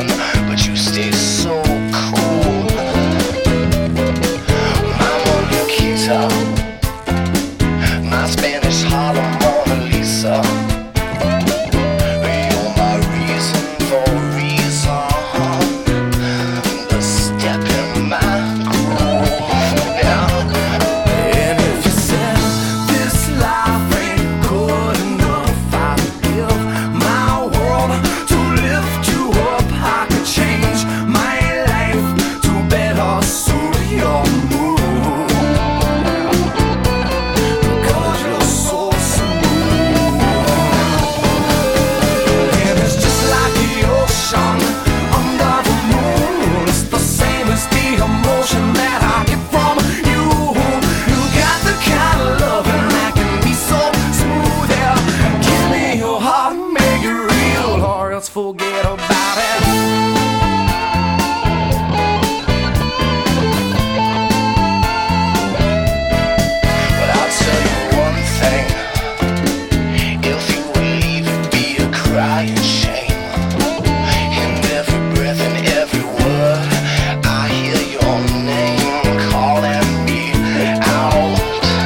fun, but you stay so cool. My Mona Lisa, my Spanish Harlem Mona Lisa. You're my reason for reason, the step in my groove now. And if you said this life ain't good enough, I'd give my world to lift you up. I could change my life to better suit your mood, because you're so smooth. And it's just like the ocean under the moon. It's the same as the emotion that I get from you. You got the kind of loving that can be so smooth. Yeah, give me your heart and make it real, or else forget about it. But I'll tell you one thing, if you would leave, it'd be a crying shame. In every breath and every word, I hear your name calling me out.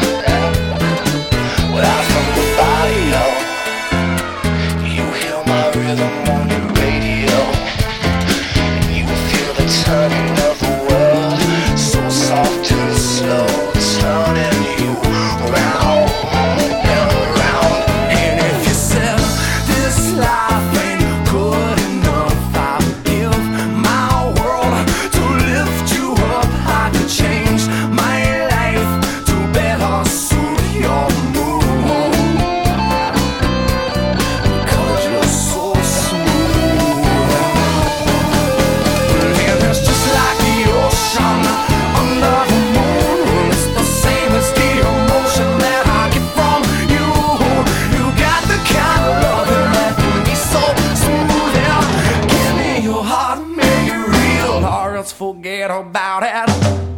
Well, out from the bio, you hear my rhythm on your radio, and you feel the turning of the world, so soft and slow, turning you round and round. And if you said this life ain't good enough, I'd give my world to lift you up. I could change my life to better suit your mood, because you're so smooth. And it's just like the ocean under the moon. It's the same as the emotion that I get from you. You got the kind of loving that can be so smooth. Yeah, give me your heart and make it real, or else forget about it.